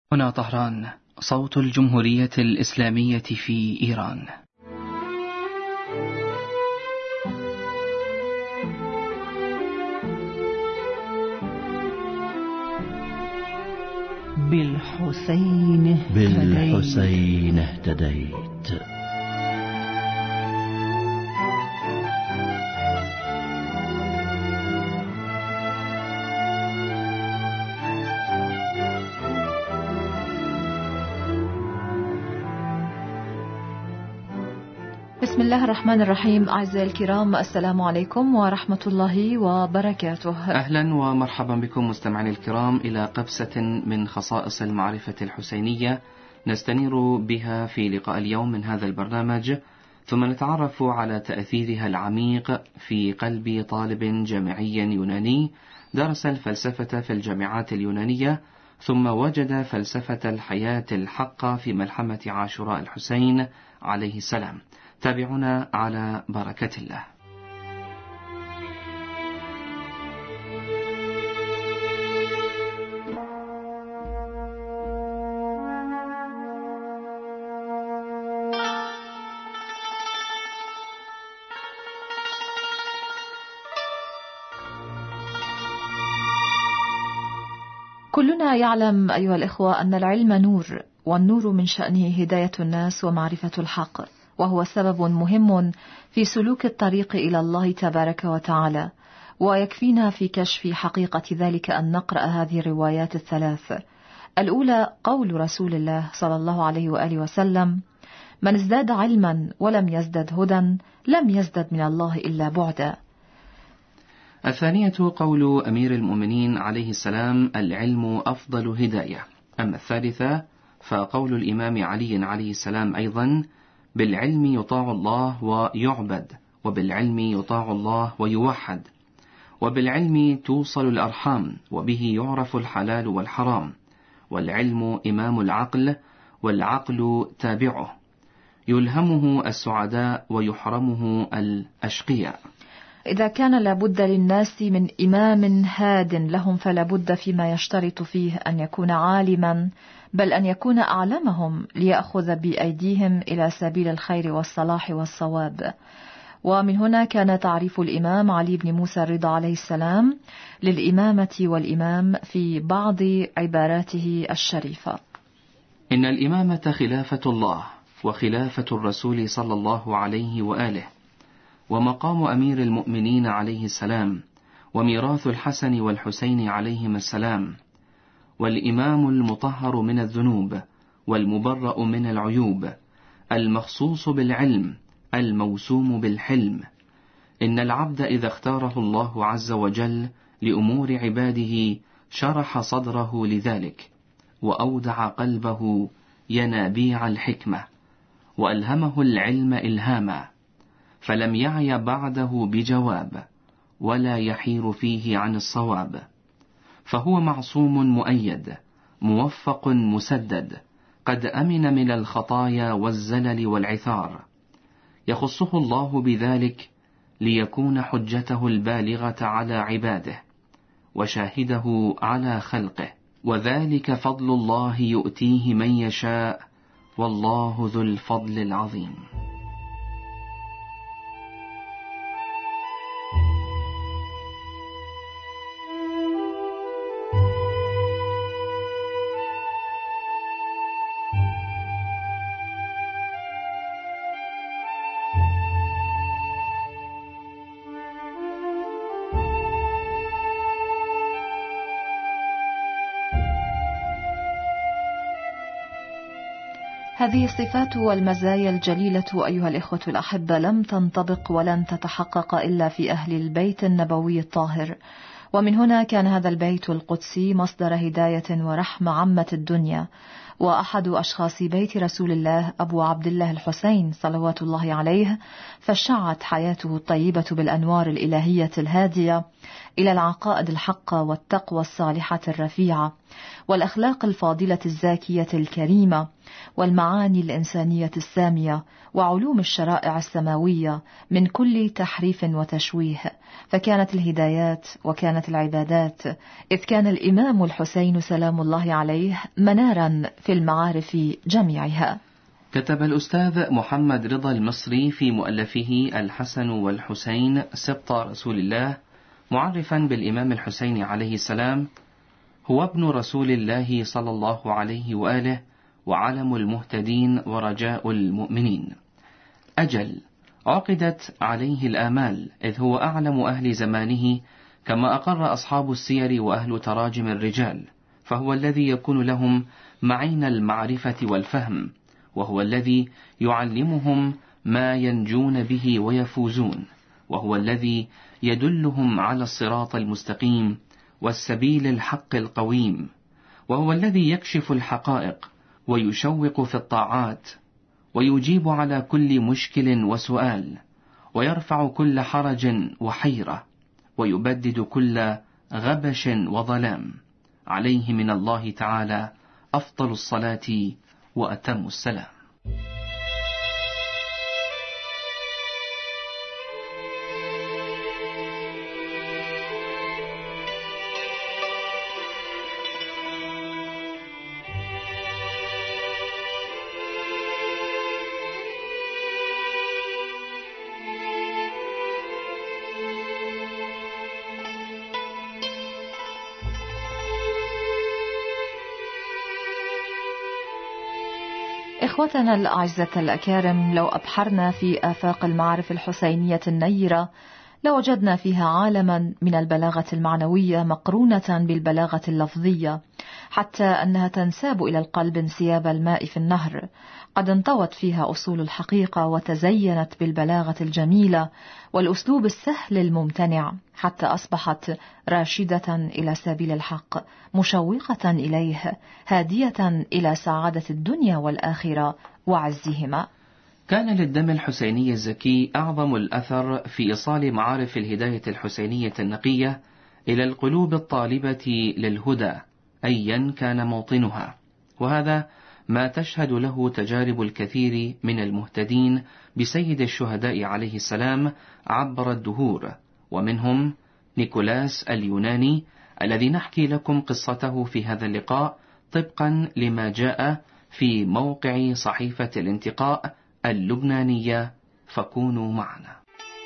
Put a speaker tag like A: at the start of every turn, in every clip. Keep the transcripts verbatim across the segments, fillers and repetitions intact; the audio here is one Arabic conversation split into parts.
A: هنا طهران، صوت الجمهورية الإسلامية في إيران.
B: بالحسين
C: بالحسين اهتديت.
B: بسم الله الرحمن الرحيم. أعزائي الكرام، السلام عليكم ورحمة الله وبركاته.
A: أهلا ومرحبا بكم مستمعين الكرام إلى قبسة من خصائص المعرفة الحسينية نستنير بها في لقاء اليوم من هذا البرنامج، ثم نتعرف على تأثيرها العميق في قلب طالب جامعي يوناني درس الفلسفة في الجامعات اليونانية، ثم وجد فلسفة الحياة الحقة في ملحمة عاشوراء الحسين عليه السلام. تابعونا على بركة الله.
B: كلنا يعلم أيها الإخوة أن العلم نور، والنور من شأنه هداية الناس ومعرفة الحق، وهو سبب مهم في سلوك الطريق إلى الله تبارك وتعالى. ويكفينا في كشف حقيقة ذلك أن نقرأ هذه الروايات الثلاث. الأولى قول رسول الله صلى الله عليه وآله وسلم: من ازداد علما ولم يزدد هدى لم يزدد من الله إلا بعدا.
A: الثانية قول أمير المؤمنين عليه السلام: العلم أفضل هداية. أما الثالثة فقول الإمام علي عليه السلام أيضا: بالعلم يطاع الله ويعبد، وبالعلم يطاع الله ويوحد، وبالعلم توصل الأرحام، وبه يعرف الحلال والحرام، والعلم إمام العقل، والعقل تابعه، يلهمه السعداء ويحرمه الأشقياء.
B: إذا كان لابد للناس من إمام هاد لهم، فلا بد فيما يشترط فيه أن يكون عالما، بل أن يكون أعلمهم ليأخذ بأيديهم إلى سبيل الخير والصلاح والصواب. ومن هنا كان تعريف الإمام علي بن موسى الرضا عليه السلام للإمامة والإمام في بعض عباراته الشريفة:
A: إن الإمامة خلافة الله وخلافة الرسول صلى الله عليه وآله، ومقام أمير المؤمنين عليه السلام، وميراث الحسن والحسين عليهما السلام، والإمام المطهر من الذنوب والمبرأ من العيوب، المخصوص بالعلم الموسوم بالحلم. إن العبد إذا اختاره الله عز وجل لأمور عباده شرح صدره لذلك، وأودع قلبه ينابيع الحكمة، وألهمه العلم إلهاما، فلم يعي بعده بجواب، ولا يحير فيه عن الصواب، فهو معصوم مؤيد موفق مسدد، قد أمن من الخطايا والزلل والعثار، يخصه الله بذلك ليكون حجته البالغة على عباده وشاهده على خلقه، وذلك فضل الله يؤتيه من يشاء، والله ذو الفضل العظيم.
B: هذه الصفات والمزايا الجليلة أيها الإخوة الأحبة لم تنطبق ولن تتحقق إلا في أهل البيت النبوي الطاهر. ومن هنا كان هذا البيت القدسي مصدر هداية ورحمة عامة الدنيا، وأحد أشخاص بيت رسول الله أبو عبد الله الحسين صلوات الله عليه، فشعت حياته الطيبة بالأنوار الإلهية الهادية إلى العقائد الحقة والتقوى الصالحة الرفيعة والأخلاق الفاضلة الزاكية الكريمة والمعاني الإنسانية السامية وعلوم الشرائع السماوية من كل تحريف وتشويه، فكانت الهدايات وكانت العبادات، إذ كان الإمام الحسين سلام الله عليه منارا في المعارف جميعها.
A: كتب الأستاذ محمد رضا المصري في مؤلفه الحسن والحسين سبط رسول الله، معرفا بالإمام الحسين عليه السلام: هو ابن رسول الله صلى الله عليه وآله، وعلم المهتدين ورجاء المؤمنين. أجل عقدت عليه الآمال، إذ هو أعلم أهل زمانه، كما أقر أصحاب السير وأهل تراجم الرجال، فهو الذي يكون لهم معين المعرفة والفهم، وهو الذي يعلمهم ما ينجون به ويفوزون، وهو الذي يدلهم على الصراط المستقيم والسبيل الحق القويم، وهو الذي يكشف الحقائق ويشوق في الطاعات، ويجيب على كل مشكل وسؤال، ويرفع كل حرج وحيرة، ويبدد كل غبش وظلام. عليه من الله تعالى أفضل الصلاة وأتم السلام.
B: إخوتنا الأعزة الأكارم، لو أبحرنا في آفاق المعارف الحسينية النيرة لوجدنا فيها عالما من البلاغة المعنوية مقرونة بالبلاغة اللفظية، حتى أنها تنساب إلى القلب انسياب الماء في النهر. قد انطوت فيها أصول الحقيقة وتزينت بالبلاغة الجميلة والأسلوب السهل الممتنع، حتى أصبحت راشدة إلى سبيل الحق، مشوقة إليه، هادية إلى سعادة الدنيا والآخرة وعزهما.
A: كان للدم الحسيني الزكي أعظم الأثر في إيصال معارف الهداية الحسينية النقية إلى القلوب الطالبة للهدى أيا كان موطنها، وهذا ما تشهد له تجارب الكثير من المهتدين بسيد الشهداء عليه السلام عبر الدهور، ومنهم نيكولاس اليوناني الذي نحكي لكم قصته في هذا اللقاء طبقا لما جاء في موقع صحيفة الانتقاء اللبنانية، فكونوا معنا.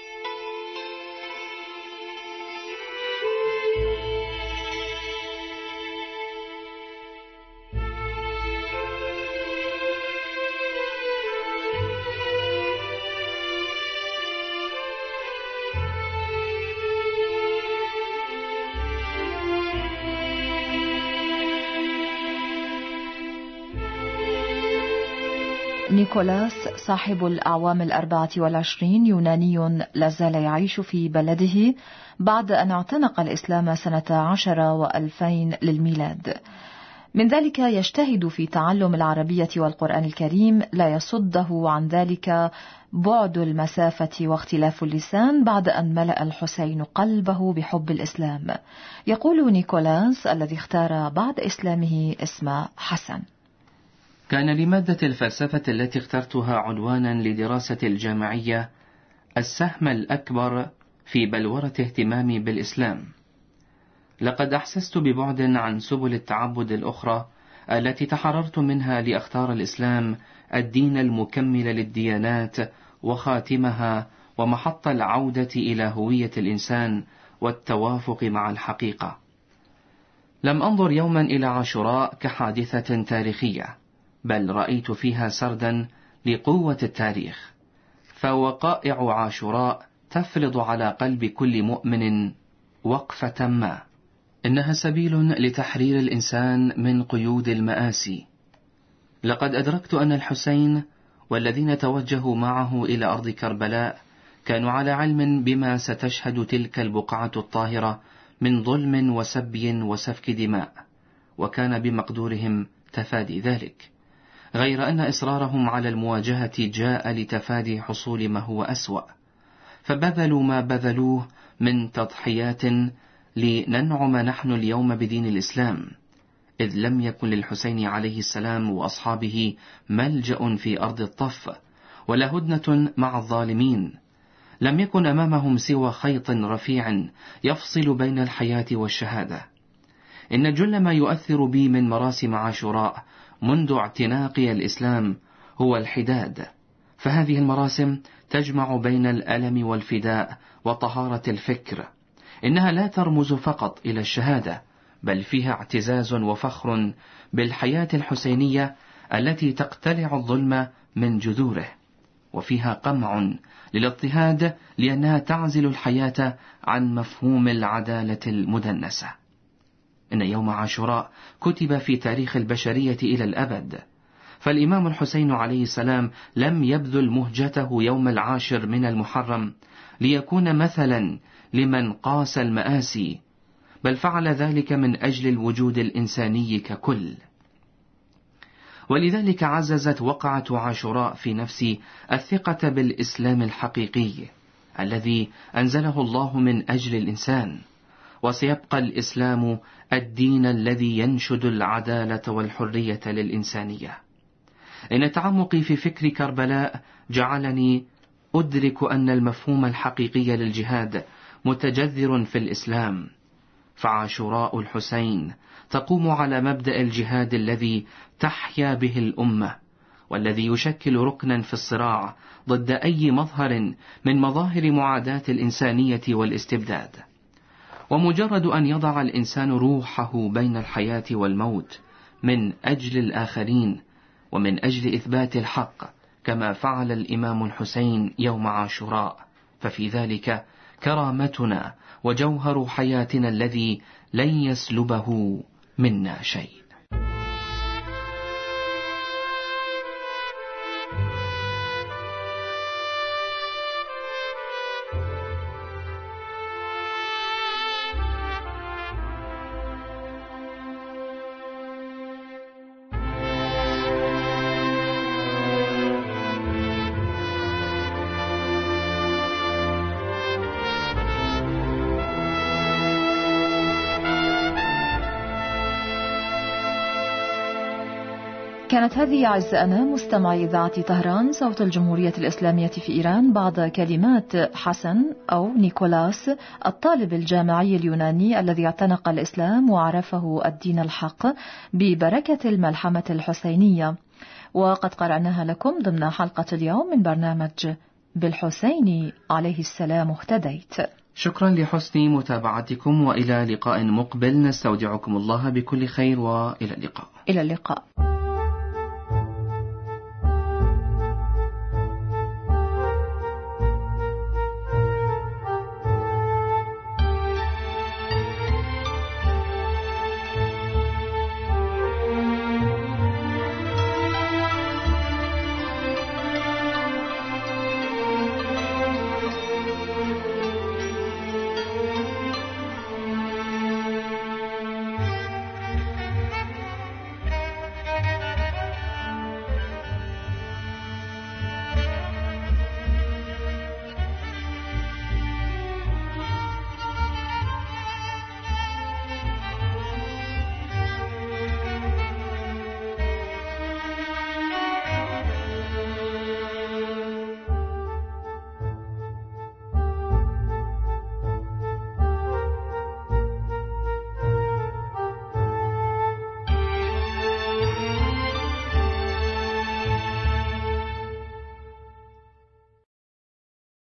B: نيكولاس صاحب الأعوام الأربعة والعشرين يوناني لازال يعيش في بلده بعد أن اعتنق الإسلام سنة عشر وألفين للميلاد. من ذلك يجتهد في تعلم العربية والقرآن الكريم، لا يصده عن ذلك بعد المسافة واختلاف اللسان، بعد أن ملأ الحسين قلبه بحب الإسلام. يقول نيكولاس الذي اختار بعد إسلامه اسم حسن:
A: كان لمادة الفلسفة التي اخترتها عنوانا لدراسة الجامعية السهم الأكبر في بلورة اهتمامي بالإسلام. لقد أحسست ببعد عن سبل التعبد الأخرى التي تحررت منها لأختار الإسلام الدين المكمل للديانات وخاتمها ومحط العودة إلى هوية الإنسان والتوافق مع الحقيقة. لم أنظر يوما إلى عاشوراء كحادثة تاريخية، بل رأيت فيها سردا لقوة التاريخ، فوقائع عاشوراء تفرض على قلب كل مؤمن وقفة ما. إنها سبيل لتحرير الإنسان من قيود المآسي. لقد أدركت أن الحسين والذين توجهوا معه إلى أرض كربلاء كانوا على علم بما ستشهد تلك البقعة الطاهرة من ظلم وسبي وسفك دماء، وكان بمقدورهم تفادي ذلك، غير أن إصرارهم على المواجهة جاء لتفادي حصول ما هو أسوأ، فبذلوا ما بذلوه من تضحيات لننعم نحن اليوم بدين الإسلام، إذ لم يكن للحسين عليه السلام وأصحابه ملجأ في أرض الطف ولا هدنة مع الظالمين، لم يكن أمامهم سوى خيط رفيع يفصل بين الحياة والشهادة. إن جل ما يؤثر بي من مراسم عاشوراء منذ اعتناقي الإسلام هو الحداد، فهذه المراسم تجمع بين الألم والفداء وطهارة الفكر، إنها لا ترمز فقط إلى الشهادة، بل فيها اعتزاز وفخر بالحياة الحسينية التي تقتلع الظلم من جذوره، وفيها قمع للاضطهاد لأنها تعزل الحياة عن مفهوم العدالة المدنسة. إن يوم عاشوراء كتب في تاريخ البشرية إلى الأبد، فالإمام الحسين عليه السلام لم يبذل مهجته يوم العاشر من المحرم ليكون مثلا لمن قاس المآسي، بل فعل ذلك من أجل الوجود الإنساني ككل. ولذلك عززت وقعة عاشوراء في نفسي الثقة بالإسلام الحقيقي الذي أنزله الله من أجل الإنسان، وسيبقى الإسلام الدين الذي ينشد العدالة والحرية للإنسانية. إن تعمقي في فكر كربلاء جعلني أدرك أن المفهوم الحقيقي للجهاد متجذر في الإسلام، فعاشوراء الحسين تقوم على مبدأ الجهاد الذي تحيا به الأمة، والذي يشكل ركنا في الصراع ضد أي مظهر من مظاهر معاداة الإنسانية والاستبداد. ومجرد أن يضع الإنسان روحه بين الحياة والموت من أجل الآخرين ومن أجل إثبات الحق كما فعل الإمام الحسين يوم عاشوراء، ففي ذلك كرامتنا وجوهر حياتنا الذي لن يسلبه منا شيء.
B: كانت هذه أعزائنا مستمعي إذاعة طهران صوت الجمهورية الإسلامية في إيران بعض كلمات حسن أو نيكولاس الطالب الجامعي اليوناني الذي اعتنق الإسلام وعرفه الدين الحق ببركة الملحمة الحسينية، وقد قرأناها لكم ضمن حلقة اليوم من برنامج بالحسين عليه السلام اهتديت.
A: شكرا لحسن متابعتكم، وإلى لقاء مقبل نستودعكم الله بكل خير، وإلى اللقاء.
B: إلى اللقاء.